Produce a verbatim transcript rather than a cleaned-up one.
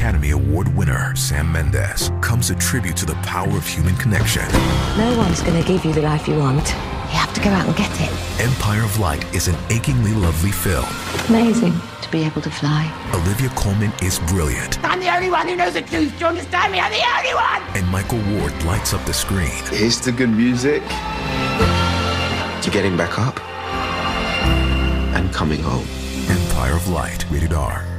Academy Award winner Sam Mendes comes a tribute to the power of human connection. No one's going to give you the life you want. You have to go out and get it. Empire of Light is an achingly lovely film. Amazing to be able to fly. Olivia Colman is brilliant. I'm the only one who knows the truth. Do you understand me? I'm the only one! And Michael Ward lights up the screen. Here's the good music. To getting back up and coming home. Empire of Light, rated R.